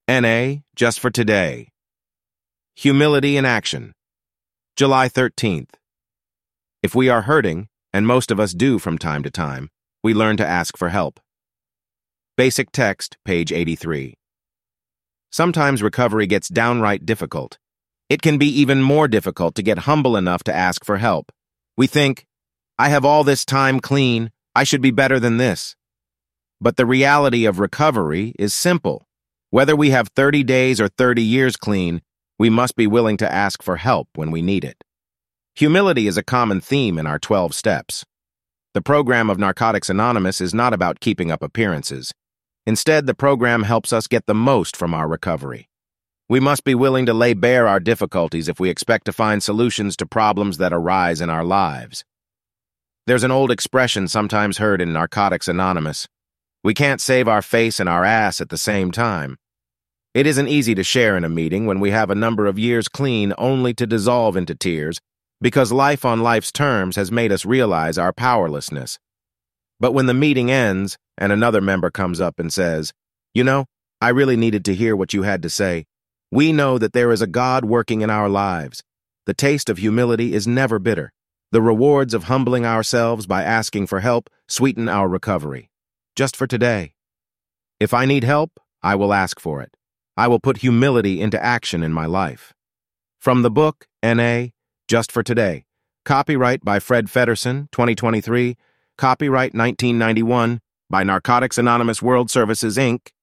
NA, just for today. Humility in action. July 13th. If we are hurting, and most of us do from time to time, we learn to ask for help. Basic text, page 83. Sometimes recovery gets downright difficult. It can be even more difficult to get humble enough to ask for help. We think, I have all this time clean, I should be better than this. But the reality of recovery is simple. Whether we have 30 days or 30 years clean, we must be willing to ask for help when we need it. Humility is a common theme in our 12 steps. The program of Narcotics Anonymous is not about keeping up appearances. Instead, the program helps us get the most from our recovery. We must be willing to lay bare our difficulties if we expect to find solutions to problems that arise in our lives. There's an old expression sometimes heard in Narcotics Anonymous. We can't save our face and our ass at the same time. It isn't easy to share in a meeting when we have a number of years clean only to dissolve into tears because life on life's terms has made us realize our powerlessness. But when the meeting ends and another member comes up and says, "You know, I really needed to hear what you had to say," we know that there is a God working in our lives. The taste of humility is never bitter. The rewards of humbling ourselves by asking for help sweeten our recovery. Just for today. If I need help, I will ask for it. I will put humility into action in my life. From the book, N.A., Just for Today. Copyright by Fred Feddersen, 2023. Copyright 1991 by Narcotics Anonymous World Services, Inc.,